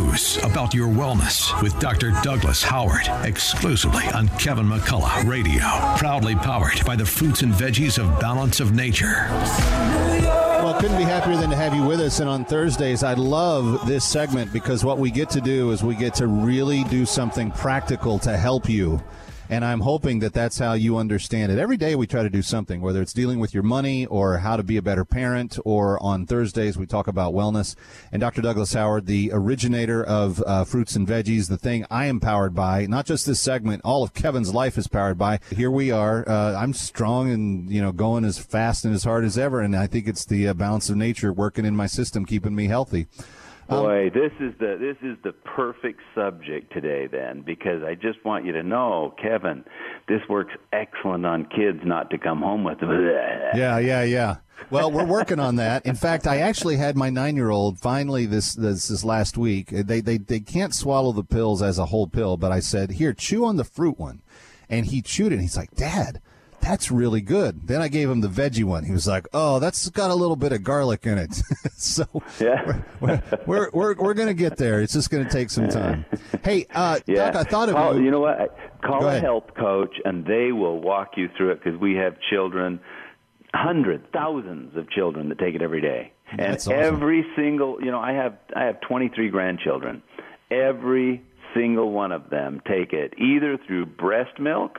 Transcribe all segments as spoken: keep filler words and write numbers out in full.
news about your wellness with Doctor Douglas Howard, exclusively on Kevin McCullough Radio. Proudly powered by the fruits and veggies of Balance of Nature. Well, couldn't be happier than to have you with us. And on Thursdays, I love this segment because what we get to do is we get to really do something practical to help you. And I'm hoping that that's how you understand it. Every day we try to do something, whether it's dealing with your money or how to be a better parent, or on Thursdays we talk about wellness. And Doctor Douglas Howard, the originator of uh, Fruits and Veggies, the thing I am powered by, not just this segment, all of Kevin's life is powered by. Here we are. Uh, I'm strong and, you know, going as fast and as hard as ever. And I think it's the uh, balance of nature working in my system, keeping me healthy. Boy, this is the this is the perfect subject today, then, because I just want you to know, Kevin, this works excellent on kids not to come home with them. Yeah, yeah, yeah. Well, we're working on that. In fact, I actually had my nine-year-old finally this this, this last week. They, they they can't swallow the pills as a whole pill, but I said, here, chew on the fruit one. And he chewed it, and he's like, Dad, that's really good. Then I gave him the veggie one. He was like, "Oh, that's got a little bit of garlic in it." So yeah. we're we're we're, we're going to get there. It's just going to take some time. Hey, uh, yeah. Doc, I thought of Call, you. You know what? Call Go a ahead. health coach, and they will walk you through it, because we have children, hundreds, thousands of children that take it every day, and That's awesome. every single. You know, I have I have twenty-three grandchildren. Every single one of them take it either through breast milk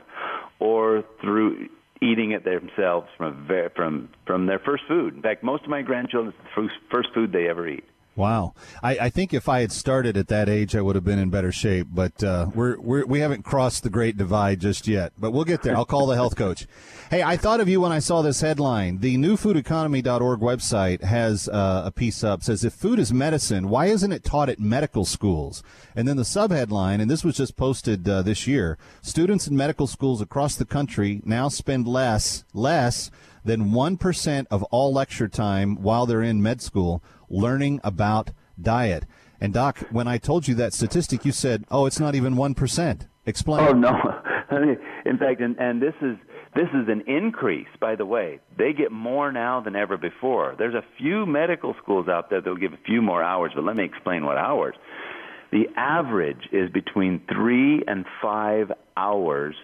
or through eating it themselves from a, from from their first food. In fact, most of my grandchildren, it's the first food they ever eat. Wow. I, I think if I had started at that age, I would have been in better shape. But uh, we're, we're, we haven't crossed the great divide just yet. But we'll get there. I'll call the health coach. Hey, I thought of you when I saw this headline. The new food economy dot org website has uh, a piece up, says, if food is medicine, why isn't it taught at medical schools? And then the subheadline, and this was just posted uh, this year, students in medical schools across the country now spend less, less than one percent of all lecture time while they're in med school learning about diet. And, Doc, when I told you that statistic, you said, oh, it's not even one percent. Explain. Oh, no. I mean, in fact, and, and this is this is an increase, by the way. They get more now than ever before. There's a few medical schools out there that will give a few more hours, but let me explain what hours. The average is between three and five hours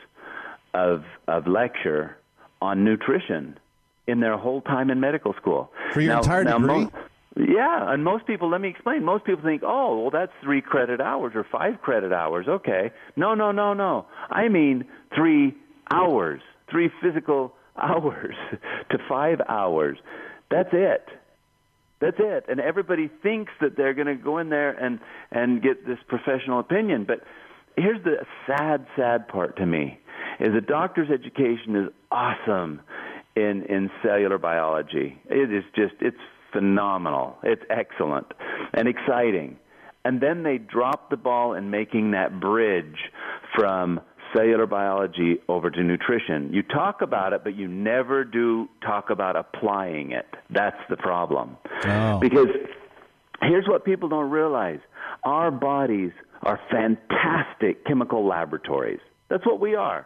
of of lecture on nutrition in their whole time in medical school. For your now, entire now degree? Most, yeah, and most people, let me explain, most people think, oh, well, that's three credit hours or five credit hours. Okay. No, no, no, no. I mean three hours, three physical hours to five hours. That's it. That's it. And everybody thinks that they're going to go in there and, and get this professional opinion. But here's the sad, sad part to me, is a doctor's education is awesome in, in cellular biology. It is just, it's phenomenal. It's excellent and exciting. And then they drop the ball in making that bridge from cellular biology over to nutrition. You talk about it, but you never do talk about applying it. That's the problem. Oh. Because here's what people don't realize. Our bodies are fantastic chemical laboratories. That's what we are.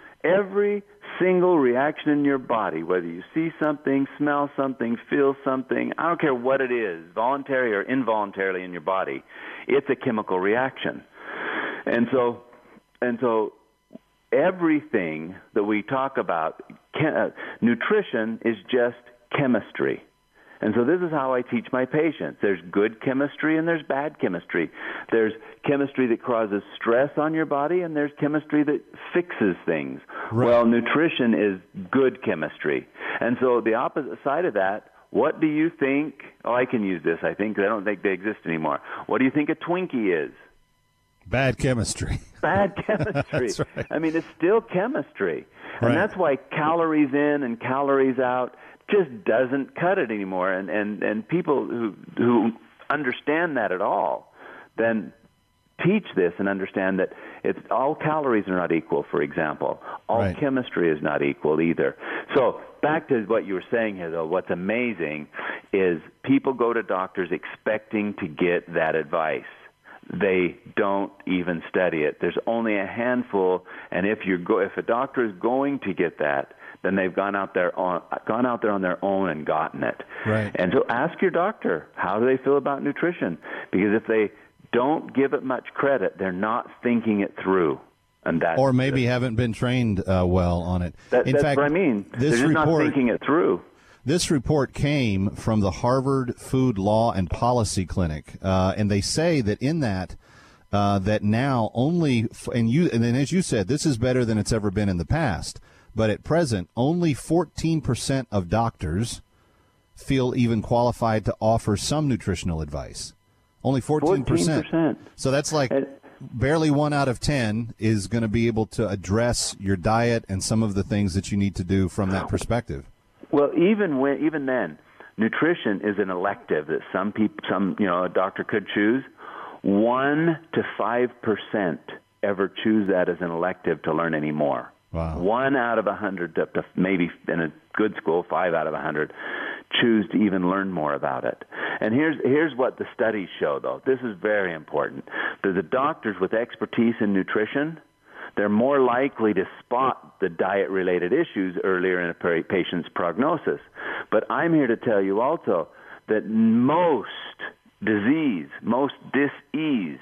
Every single reaction in your body, whether you see something, smell something, feel something, I don't care what it is, voluntary or involuntarily in your body, it's a chemical reaction. And so, and so everything that we talk about, chem- uh, nutrition is just chemistry. And so this is how I teach my patients. There's good chemistry and there's bad chemistry. There's chemistry that causes stress on your body, and there's chemistry that fixes things. Right. Well, nutrition is good chemistry. And so the opposite side of that, what do you think? Oh, I can use this, I think. I don't think they exist anymore. What do you think a Twinkie is? Bad chemistry. Bad chemistry. That's right. I mean, it's still chemistry. Right. And that's why calories in and calories out just doesn't cut it anymore. And, and, and people who who understand that at all then teach this and understand that it's all calories are not equal, for example. All right. chemistry is not equal either. So back to what you were saying here, though, what's amazing is people go to doctors expecting to get that advice. They don't even study it. There's only a handful, and if you go, if a doctor is going to get that, then they've gone out there on gone out there on their own and gotten it. Right. And so ask your doctor, how do they feel about nutrition? Because if they don't give it much credit. They're not thinking it through. And that's or maybe the, haven't been trained uh, well on it. That, In that's fact, what I mean. This They're just report, not thinking it through. This report came from the Harvard Food Law and Policy Clinic, uh, and they say that in that, uh, that now only, and you, and then as you said, this is better than it's ever been in the past, but at present, only fourteen percent of doctors feel even qualified to offer some nutritional advice. Only fourteen percent. fourteen percent. So that's like and, barely one out of ten is going to be able to address your diet and some of the things that you need to do from that perspective. Well, even when, even then, nutrition is an elective that some people, some you know, a doctor could choose. One to five percent ever choose that as an elective to learn any more. Wow. One out of a hundred, up to maybe in a good school, five out of a hundred, choose to even learn more about it. And here's here's what the studies show, though. This is very important. That the doctors with expertise in nutrition, they're more likely to spot the diet-related issues earlier in a patient's prognosis. But I'm here to tell you also that most disease, most dis-ease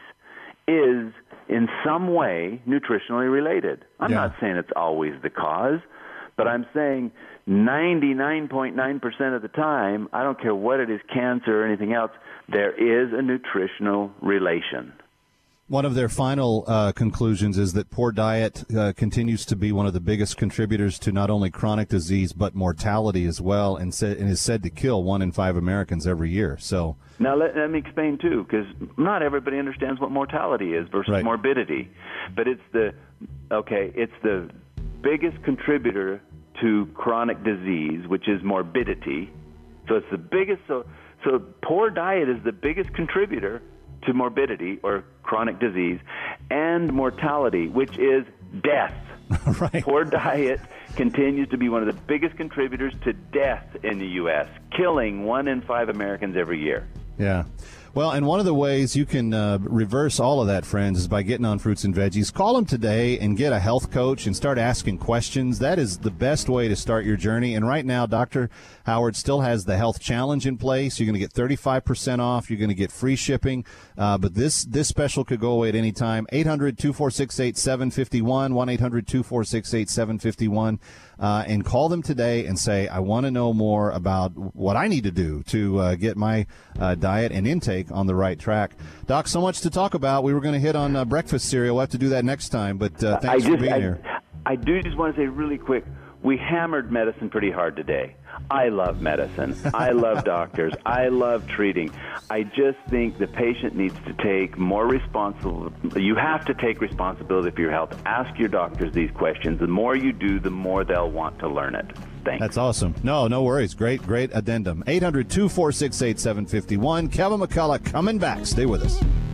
is in some way nutritionally related. I'm Yeah. not saying it's always the cause, but I'm saying ninety-nine point nine percent of the time, I don't care what it is, cancer or anything else, there is a nutritional relation. One of their final uh, conclusions is that poor diet uh, continues to be one of the biggest contributors to not only chronic disease but mortality as well, and, sa- and is said to kill one in five Americans every year. So now let, let me explain too, because not everybody understands what mortality is versus Right. morbidity. But it's the okay, it's the biggest contributor to chronic disease, which is morbidity. So it's the biggest. So so poor diet is the biggest contributor to morbidity or chronic disease and mortality, which is death. Right. Poor diet continues to be one of the biggest contributors to death in the U S, killing one in five Americans every year. Yeah. Well, and one of the ways you can uh, reverse all of that, friends, is by getting on Fruits and Veggies. Call them today and get a health coach and start asking questions. That is the best way to start your journey. And right now, Doctor Howard still has the health challenge in place. You're going to get thirty-five percent off. You're going to get free shipping. Uh, but this this special could go away at any time. eight hundred, two four six, eight seven five one, one eight hundred, two four six, eight seven five one. Uh, and call them today and say, I want to know more about what I need to do to uh, get my uh, diet and intake on the right track. Doc, so much to talk about. We were going to hit on uh, breakfast cereal. We'll have to do that next time, but uh, thanks I for just, being I, here. I do just want to say really quick, we hammered medicine pretty hard today. I love medicine. I love doctors. I love treating. I just think the patient needs to take more responsibility. You have to take responsibility for your health. Ask your doctors these questions. The more you do, the more they'll want to learn it. Thanks. That's awesome. No, no worries. Great, great addendum. eight hundred, two four six, eight seven five one. Kevin McCullough coming back. Stay with us.